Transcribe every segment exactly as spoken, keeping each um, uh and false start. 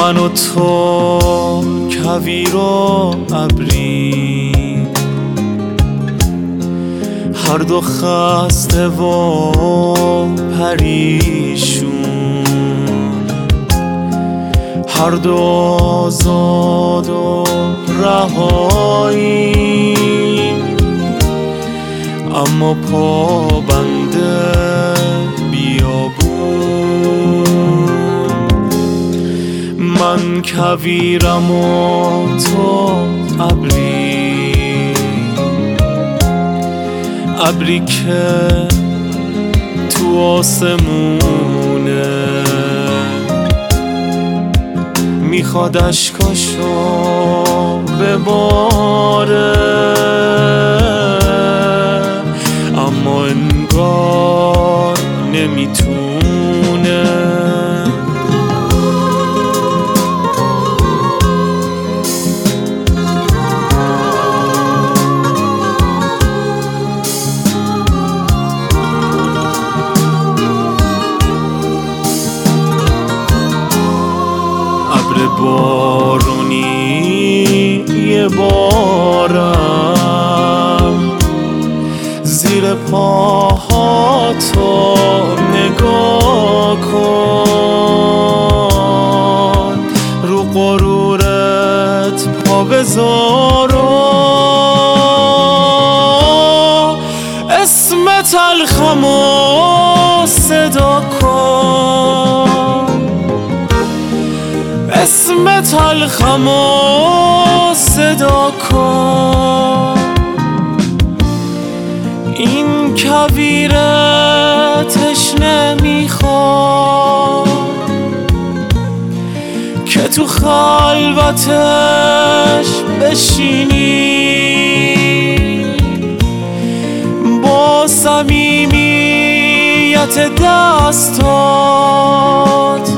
من و تو کویر و ابری، هر دو خسته و پریشون، هر دو آزاد و رهایی، اما پابند بیابون. من کویرم و تو ابری، ابری که تو آسمونه، میخواد اشکاشو بباره، اما انگار نمیتونه. ابر بارونی یه بارم زیر پاهاتو نگاه کن، رو غرورت پا بذار و اسم تلخمو صدا کن، اسم تلخمو صدا کن. این کویر تشنه میخواد که تو خلوتش بشینی، با صمیمیت دستات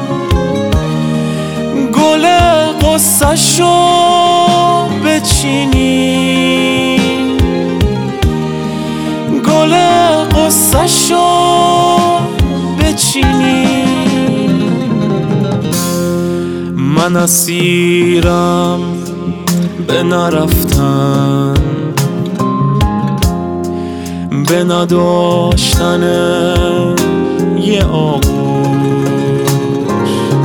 گل قصه‌شو بچینی، گل قصه‌شو بچینی. من اسیرم به نرفتن، به نداشتن یه آغوش،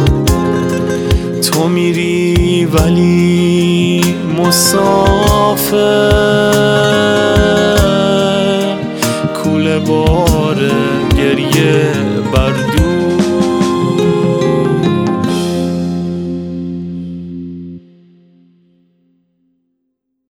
تو میری ولی مسافر، کوله بار گریه بر